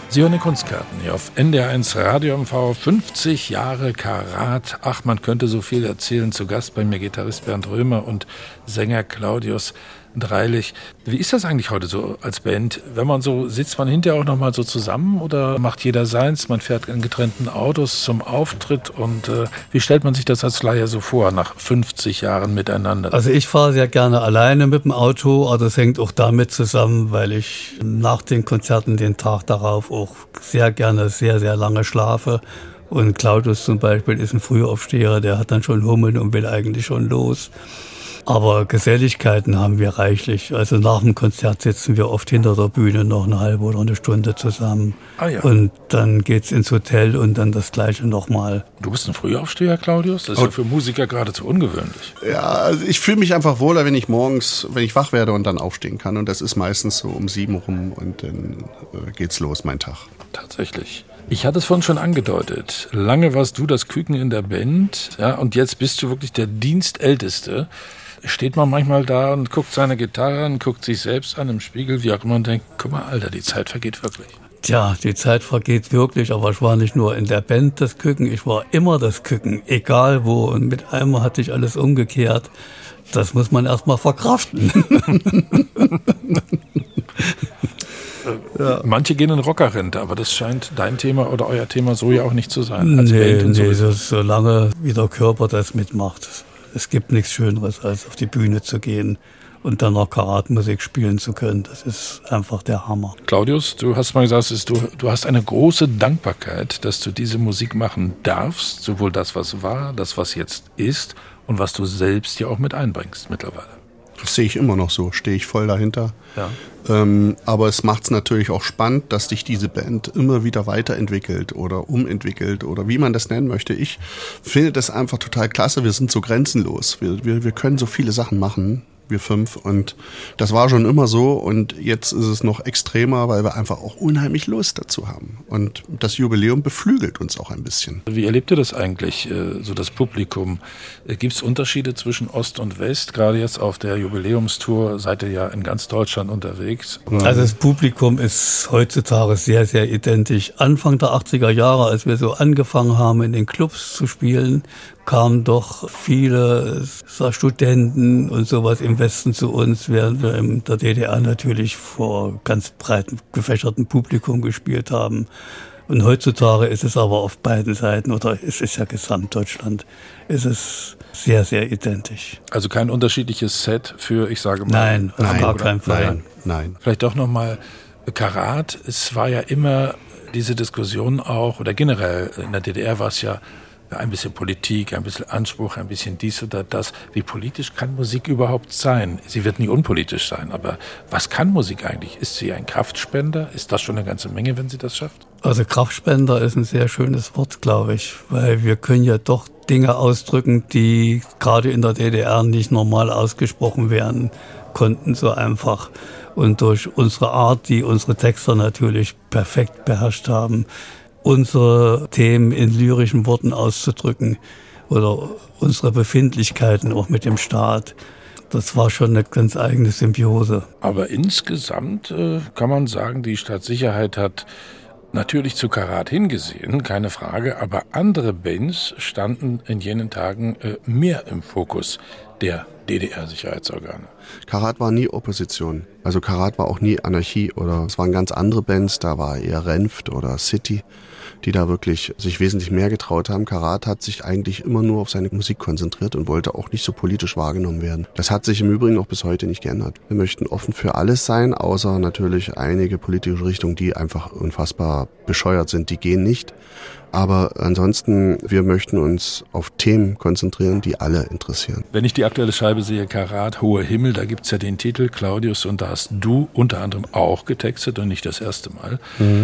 Sie hören die Kunstkarten hier auf NDR1 Radio MV. 50 Jahre Karat. Ach, man könnte so viel erzählen. Zu Gast bei mir Gitarrist Bernd Römer und Sänger Claudius Dreilich. Wie ist das eigentlich heute so als Band? Wenn man so sitzt, man hinterher auch noch mal so zusammen oder macht jeder seins? Man fährt in getrennten Autos zum Auftritt und wie stellt man sich das als Laie so vor nach 50 Jahren miteinander? Also ich fahre sehr gerne alleine mit dem Auto, aber das hängt auch damit zusammen, weil ich nach den Konzerten den Tag darauf auch sehr gerne sehr, sehr lange schlafe. Und Claudius zum Beispiel ist ein Frühaufsteher, der hat dann schon Hummeln und will eigentlich schon los. Aber Geselligkeiten haben wir reichlich. Also nach dem Konzert sitzen wir oft hinter der Bühne noch eine halbe oder eine Stunde zusammen. Ah ja. Und dann geht's ins Hotel und dann das Gleiche nochmal. Du bist ein Frühaufsteher, Claudius? Das ist ja für Musiker geradezu ungewöhnlich. Ja, also ich fühle mich einfach wohler, wenn ich morgens, wenn ich wach werde und dann aufstehen kann. Und das ist meistens so um 7 rum und dann geht's los, mein Tag. Tatsächlich. Ich hatte es vorhin schon angedeutet. Lange warst du das Küken in der Band, ja, und jetzt bist du wirklich der Dienstälteste. Steht man manchmal da und guckt seine Gitarre an, guckt sich selbst an im Spiegel, wie auch immer, und denkt, guck mal, Alter, die Zeit vergeht wirklich. Tja, die Zeit vergeht wirklich, aber ich war nicht nur in der Band das Küken, ich war immer das Küken, egal wo. Und mit einmal hat sich alles umgekehrt. Das muss man erst mal verkraften. Ja. Manche gehen in Rockerrente, aber das scheint dein Thema oder euer Thema so ja auch nicht zu sein. Als Nee, Band und nee, so. solange wie der Körper das mitmacht. Es gibt nichts Schöneres, als auf die Bühne zu gehen und dann noch Karatmusik spielen zu können. Das ist einfach der Hammer. Claudius, du hast mal gesagt, du hast eine große Dankbarkeit, dass du diese Musik machen darfst, sowohl das, was war, das, was jetzt ist und was du selbst ja auch mit einbringst mittlerweile. Das sehe ich immer noch so, stehe ich voll dahinter. Ja. Aber es macht es natürlich auch spannend, dass sich diese Band immer wieder weiterentwickelt oder umentwickelt oder wie man das nennen möchte. Ich finde das einfach total klasse. Wir sind so grenzenlos. Wir können so viele Sachen machen, wir 5. Und das war schon immer so. Und jetzt ist es noch extremer, weil wir einfach auch unheimlich Lust dazu haben. Und das Jubiläum beflügelt uns auch ein bisschen. Wie erlebt ihr das eigentlich, so das Publikum? Gibt es Unterschiede zwischen Ost und West? Gerade jetzt auf der Jubiläumstour seid ihr ja in ganz Deutschland unterwegs. Also das Publikum ist heutzutage sehr, sehr identisch. Anfang der 80er Jahre, als wir so angefangen haben, in den Clubs zu spielen, kamen doch viele Studenten und sowas im Westen zu uns, während wir in der DDR natürlich vor ganz breit gefächertem Publikum gespielt haben. Und heutzutage ist es aber auf beiden Seiten, oder es ist ja Gesamtdeutschland, ist es sehr, sehr identisch. Also kein unterschiedliches Set für, ich sage mal... Nein, auf gar keinen Fall. Nein. Vielleicht doch nochmal Karat. Es war ja immer diese Diskussion auch, oder generell in der DDR war es ja ein bisschen Politik, ein bisschen Anspruch, ein bisschen dies oder das. Wie politisch kann Musik überhaupt sein? Sie wird nie unpolitisch sein, aber was kann Musik eigentlich? Ist sie ein Kraftspender? Ist das schon eine ganze Menge, wenn sie das schafft? Also Kraftspender ist ein sehr schönes Wort, glaube ich, weil wir können ja doch Dinge ausdrücken, die gerade in der DDR nicht normal ausgesprochen werden konnten, so einfach. Und durch unsere Art, die unsere Texter natürlich perfekt beherrscht haben, unsere Themen in lyrischen Worten auszudrücken oder unsere Befindlichkeiten auch mit dem Staat. Das war schon eine ganz eigene Symbiose. Aber insgesamt kann man sagen, die Staatssicherheit hat natürlich zu Karat hingesehen, keine Frage, aber andere Bands standen in jenen Tagen mehr im Fokus der DDR-Sicherheitsorgane. Karat war nie Opposition. Also Karat war auch nie Anarchie oder es waren ganz andere Bands, da war eher Renft oder City, die da wirklich sich wesentlich mehr getraut haben. Karat hat sich eigentlich immer nur auf seine Musik konzentriert und wollte auch nicht so politisch wahrgenommen werden. Das hat sich im Übrigen auch bis heute nicht geändert. Wir möchten offen für alles sein, außer natürlich einige politische Richtungen, die einfach unfassbar bescheuert sind, die gehen nicht. Aber ansonsten, wir möchten uns auf Themen konzentrieren, die alle interessieren. Wenn ich die aktuelle Scheibe sehe, Karat, Hoher Himmel, da gibt's ja den Titel, Claudius, und da hast du unter anderem auch getextet und nicht das erste Mal.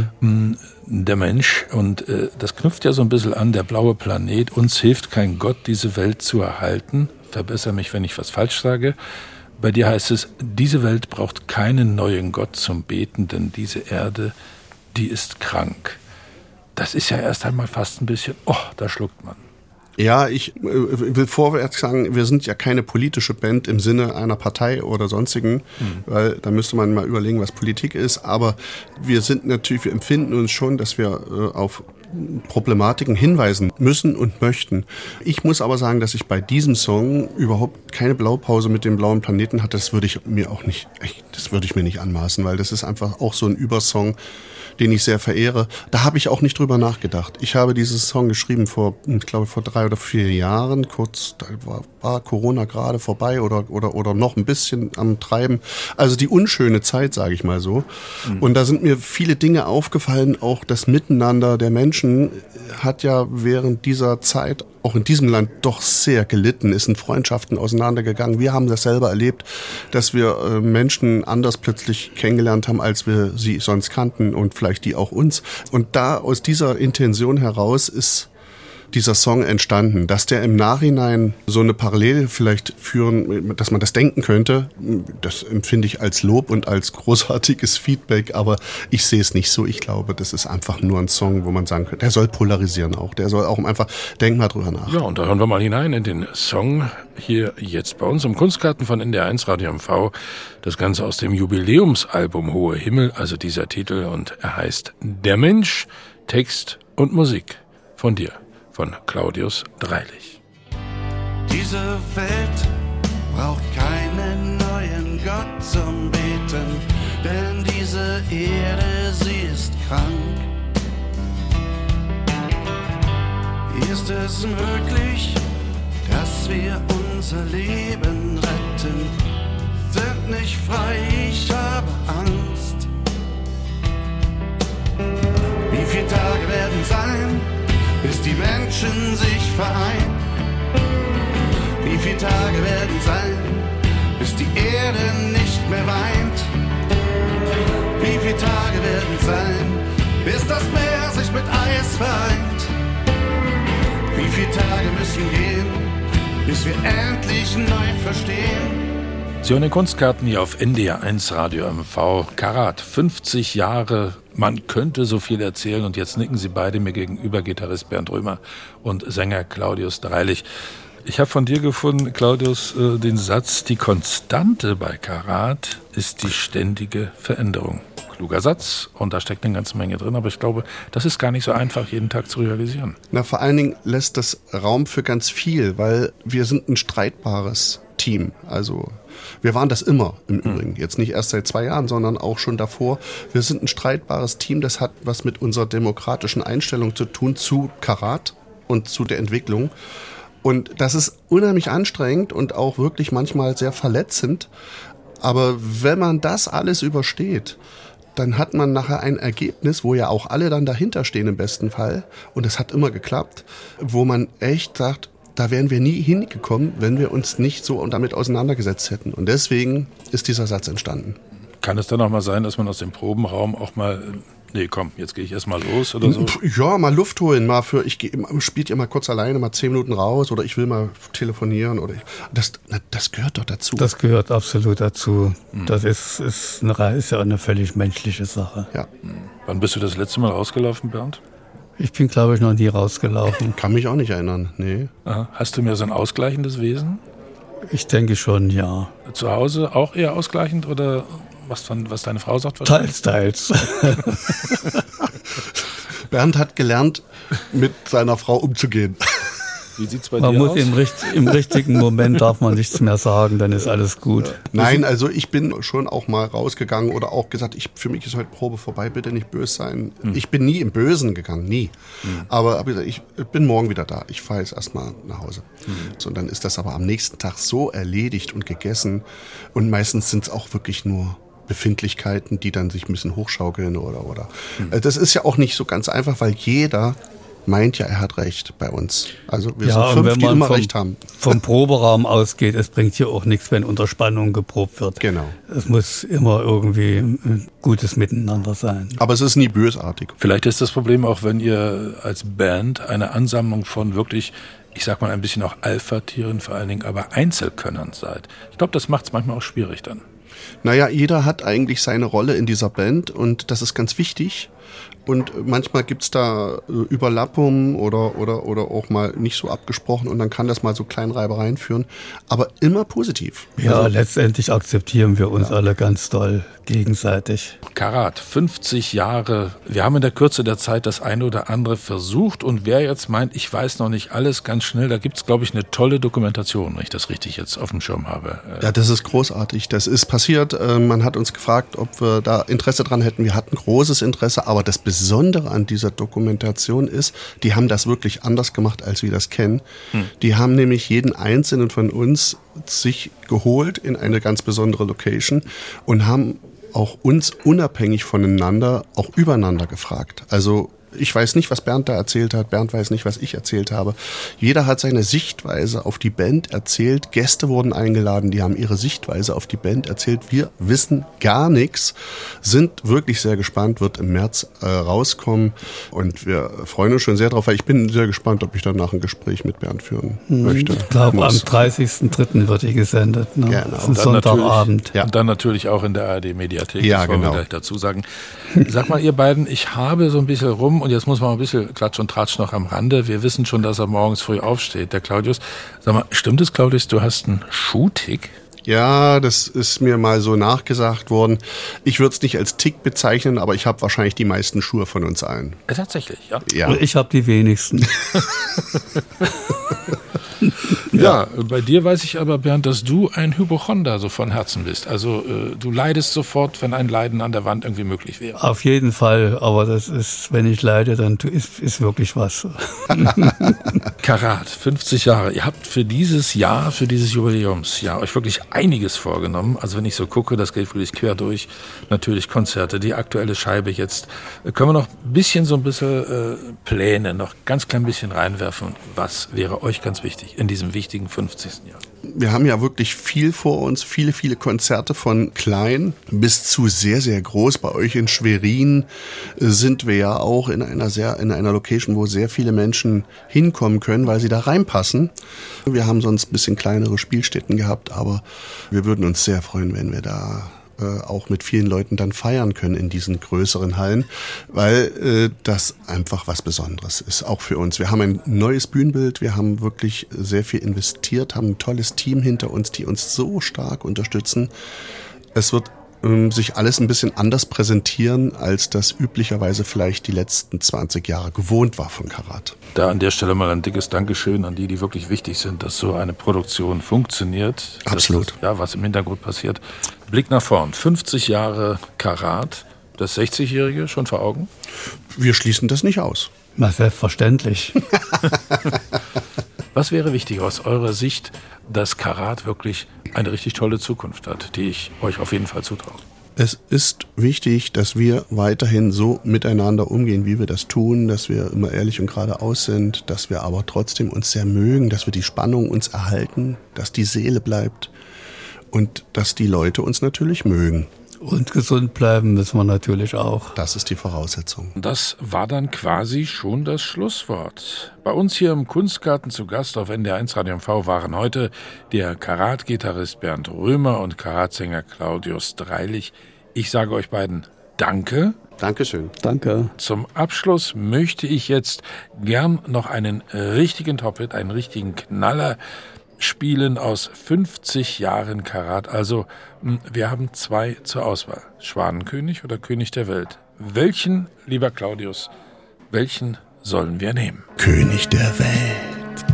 Der Mensch, und das knüpft ja so ein bisschen an, der blaue Planet, uns hilft kein Gott, diese Welt zu erhalten. Verbessere mich, wenn ich was falsch sage. Bei dir heißt es, diese Welt braucht keinen neuen Gott zum Beten, denn diese Erde, die ist krank. Das ist ja erst einmal fast ein bisschen, da schluckt man. Ja, ich will vorwärts sagen, wir sind ja keine politische Band im Sinne einer Partei oder sonstigen, weil da müsste man mal überlegen, was Politik ist. Aber wir empfinden uns schon, dass wir auf Problematiken hinweisen müssen und möchten. Ich muss aber sagen, dass ich bei diesem Song überhaupt keine Blaupause mit dem blauen Planeten hatte. Das würde ich mir nicht anmaßen, weil das ist einfach auch so ein Übersong, den ich sehr verehre. Da habe ich auch nicht drüber nachgedacht. Ich habe dieses Song geschrieben vor 3 oder 4 Jahren. Kurz, da war Corona gerade vorbei oder noch ein bisschen am Treiben. Also die unschöne Zeit, sage ich mal so. Und da sind mir viele Dinge aufgefallen. Auch das Miteinander der Menschen hat ja während dieser Zeit auch in diesem Land doch sehr gelitten, ist in Freundschaften auseinandergegangen. Wir haben das selber erlebt, dass wir Menschen anders plötzlich kennengelernt haben, als wir sie sonst kannten und vielleicht die auch uns. Und da aus dieser Intention heraus ist dieser Song entstanden. Dass der im Nachhinein so eine Parallele vielleicht führen, dass man das denken könnte, das empfinde ich als Lob und als großartiges Feedback, aber ich sehe es nicht so. Ich glaube, das ist einfach nur ein Song, wo man sagen könnte, der soll polarisieren auch. Der soll auch einfach, denk mal drüber nach. Ja, und da hören wir mal hinein in den Song hier jetzt bei uns im Kunstgarten von NDR 1 Radio MV. Das Ganze aus dem Jubiläumsalbum Hohe Himmel, also dieser Titel, und er heißt Der Mensch, Text und Musik von dir. Von Claudius Dreilich. Diese Welt braucht keinen neuen Gott zum Beten, denn diese Erde, sie ist krank. Ist es möglich, dass wir unser Leben retten? Sind nicht frei, ich habe Angst. Wie viele Tage werden sein, bis die Menschen sich vereinen? Wie viele Tage werden sein, bis die Erde nicht mehr weint? Wie viele Tage werden sein, bis das Meer sich mit Eis vereint? Wie viele Tage müssen gehen, bis wir endlich neu verstehen? Sie hören den Kunstgarten hier auf NDR 1 Radio MV. Karat, 50 Jahre, man könnte so viel erzählen. Und jetzt nicken Sie beide mir gegenüber, Gitarrist Bernd Römer und Sänger Claudius Dreilich. Ich habe von dir gefunden, Claudius, den Satz, die Konstante bei Karat ist die ständige Veränderung. Kluger Satz, und da steckt eine ganze Menge drin, aber ich glaube, das ist gar nicht so einfach, jeden Tag zu realisieren. Na, vor allen Dingen lässt das Raum für ganz viel, weil wir sind ein streitbares Team. Also wir waren das immer im Übrigen. Jetzt nicht erst seit 2 Jahren, sondern auch schon davor. Wir sind ein streitbares Team, das hat was mit unserer demokratischen Einstellung zu tun, zu Karat und zu der Entwicklung. Und das ist unheimlich anstrengend und auch wirklich manchmal sehr verletzend. Aber wenn man das alles übersteht, dann hat man nachher ein Ergebnis, wo ja auch alle dann dahinter stehen im besten Fall. Und es hat immer geklappt, wo man echt sagt, da wären wir nie hingekommen, wenn wir uns nicht so damit auseinandergesetzt hätten. Und deswegen ist dieser Satz entstanden. Kann es dann auch mal sein, dass man aus dem Probenraum auch mal, nee, komm, jetzt gehe ich erst mal los oder so? Ja, mal Luft holen, spielt ihr mal kurz alleine, mal 10 Minuten raus oder ich will mal telefonieren. Das gehört doch dazu. Das gehört absolut dazu. Das ist ja eine völlig menschliche Sache. Ja. Wann bist du das letzte Mal rausgelaufen, Bernd? Ich bin, glaube ich, noch nie rausgelaufen. Kann mich auch nicht erinnern, nee. Aha. Hast du mehr so ein ausgleichendes Wesen? Ich denke schon, ja. Zu Hause auch eher ausgleichend oder was deine Frau sagt? Teils. Bernd hat gelernt, mit seiner Frau umzugehen. Wie sieht's bei Man dir muss aus? im richtigen Moment darf man nichts mehr sagen, dann ist alles gut. Nein, also ich bin schon auch mal rausgegangen oder auch gesagt, für mich ist heute Probe vorbei, bitte nicht böse sein. Ich bin nie im Bösen gegangen, nie. Aber hab gesagt, ich bin morgen wieder da. Ich fahre jetzt erstmal nach Hause. So, und dann ist das aber am nächsten Tag so erledigt und gegessen. Und meistens sind es auch wirklich nur Befindlichkeiten, die dann sich ein bisschen hochschaukeln oder. Das ist ja auch nicht so ganz einfach, weil jeder meint ja, er hat recht bei uns. Also wir sind 5, die immer recht haben. Vom Proberaum ausgeht, es bringt hier auch nichts, wenn unter Spannung geprobt wird. Genau. Es muss immer irgendwie ein gutes Miteinander sein. Aber es ist nie bösartig. Vielleicht ist das Problem auch, wenn ihr als Band eine Ansammlung von wirklich, ich sag mal ein bisschen auch Alpha-Tieren, vor allen Dingen aber Einzelkönnern seid. Ich glaube, das macht es manchmal auch schwierig dann. Naja, jeder hat eigentlich seine Rolle in dieser Band und das ist ganz wichtig. Und manchmal gibt's da Überlappungen oder auch mal nicht so abgesprochen und dann kann das mal so kleine Reibereien führen, aber immer positiv. Ja, also, letztendlich akzeptieren wir uns alle ganz doll gegenseitig. Karat, 50 Jahre. Wir haben in der Kürze der Zeit das eine oder andere versucht und wer jetzt meint, ich weiß noch nicht alles, ganz schnell, da gibt's, glaube ich, eine tolle Dokumentation, wenn ich das richtig jetzt auf dem Schirm habe. Ja, das ist großartig. Das ist passiert. Man hat uns gefragt, ob wir da Interesse dran hätten. Wir hatten großes Interesse, aber das Besondere an dieser Dokumentation ist, die haben das wirklich anders gemacht, als wir das kennen. Die haben nämlich jeden Einzelnen von uns sich geholt in eine ganz besondere Location und haben auch uns unabhängig voneinander auch übereinander gefragt. Also ich weiß nicht, was Bernd da erzählt hat. Bernd weiß nicht, was ich erzählt habe. Jeder hat seine Sichtweise auf die Band erzählt. Gäste wurden eingeladen, die haben ihre Sichtweise auf die Band erzählt. Wir wissen gar nichts, sind wirklich sehr gespannt, wird im März rauskommen. Und wir freuen uns schon sehr drauf, weil ich bin sehr gespannt, ob ich danach ein Gespräch mit Bernd führen möchte. Ich glaube, am 30.03. wird die gesendet. Ne? Genau. Das ist ein Sonntagabend. Ja. Und dann natürlich auch in der ARD-Mediathek. Ja, das wollen genau. wir gleich dazu sagen. Sag mal, ihr beiden, ich habe so ein bisschen rum und jetzt muss man ein bisschen Klatsch und Tratsch noch am Rande. Wir wissen schon, dass er morgens früh aufsteht, der Claudius. Sag mal, stimmt es, Claudius, du hast einen Schuhtick? Ja, das ist mir mal so nachgesagt worden. Ich würde es nicht als Tick bezeichnen, aber ich habe wahrscheinlich die meisten Schuhe von uns allen. Tatsächlich, ja. Ja. Und ich habe die wenigsten. Ja, bei dir weiß ich aber, Bernd, dass du ein Hypochonder so von Herzen bist. Also du leidest sofort, wenn ein Leiden an der Wand irgendwie möglich wäre. Auf jeden Fall, aber das ist, wenn ich leide, dann ist wirklich was. Karat, 50 Jahre. Ihr habt für dieses Jahr, für dieses Jubiläumsjahr euch wirklich einiges vorgenommen. Also wenn ich so gucke, das geht wirklich quer durch. Natürlich Konzerte, die aktuelle Scheibe jetzt. Können wir noch ein bisschen Pläne, noch ganz klein bisschen reinwerfen. Was wäre euch ganz wichtig in diesem wichtigen 50. Jahr? Wir haben ja wirklich viel vor uns, viele, viele Konzerte von klein bis zu sehr, sehr groß. Bei euch in Schwerin sind wir ja auch in einer Location, wo sehr viele Menschen hinkommen können, weil sie da reinpassen. Wir haben sonst ein bisschen kleinere Spielstätten gehabt, aber wir würden uns sehr freuen, wenn wir da auch mit vielen Leuten dann feiern können in diesen größeren Hallen, weil das einfach was Besonderes ist, auch für uns. Wir haben ein neues Bühnenbild, wir haben wirklich sehr viel investiert, haben ein tolles Team hinter uns, die uns so stark unterstützen. Es wird sich alles ein bisschen anders präsentieren, als das üblicherweise vielleicht die letzten 20 Jahre gewohnt war von Karat. Da an der Stelle mal ein dickes Dankeschön an die wirklich wichtig sind, dass so eine Produktion funktioniert. Absolut. Ja, was im Hintergrund passiert. Blick nach vorn. 50 Jahre Karat, das 60-Jährige schon vor Augen? Wir schließen das nicht aus. Na, selbstverständlich. Was wäre wichtig aus eurer Sicht, dass Karat wirklich eine richtig tolle Zukunft hat, die ich euch auf jeden Fall zutraue? Es ist wichtig, dass wir weiterhin so miteinander umgehen, wie wir das tun, dass wir immer ehrlich und geradeaus sind, dass wir aber trotzdem uns sehr mögen, dass wir die Spannung uns erhalten, dass die Seele bleibt und dass die Leute uns natürlich mögen. Und gesund bleiben müssen wir natürlich auch. Das ist die Voraussetzung. Das war dann quasi schon das Schlusswort. Bei uns hier im Kunstgarten zu Gast auf NDR 1 Radio MV waren heute der Karat-Gitarrist Bernd Römer und Karat-Sänger Claudius Dreilich. Ich sage euch beiden Danke. Dankeschön. Danke. Zum Abschluss möchte ich jetzt gern noch einen richtigen Top-Hit, einen richtigen Knaller spielen aus 50 Jahren Karat. Also, wir haben 2 zur Auswahl. Schwanenkönig oder König der Welt? Welchen, lieber Claudius, welchen sollen wir nehmen? König der Welt.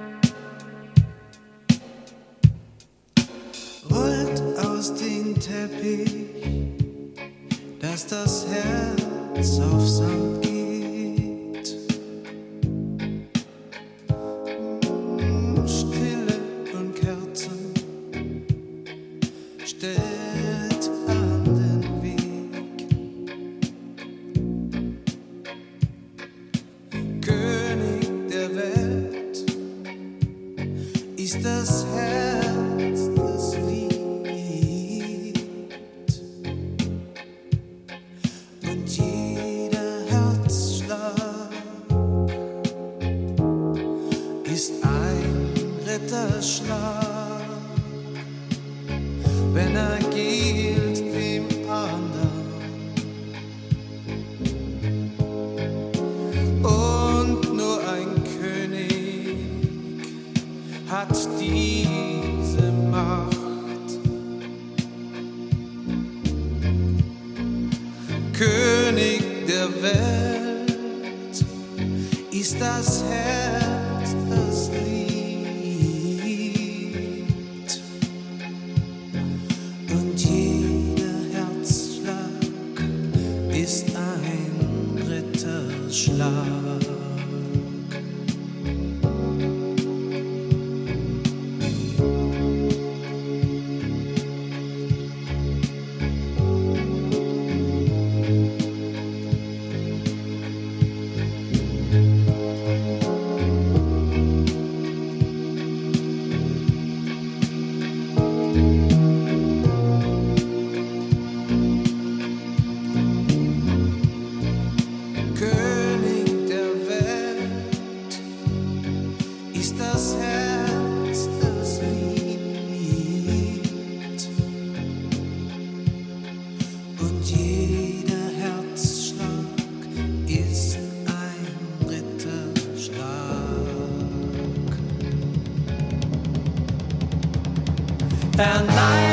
Rollt aus dem Teppich, dass das Herz auf Sand geht. Stille und Kerzen stellt an den Weg. König der Welt ist das Herz, das liebt. Und jeder Herz ist das Herz das Lied. Und jeder Herzschlag ist ein Ritterschlag. And I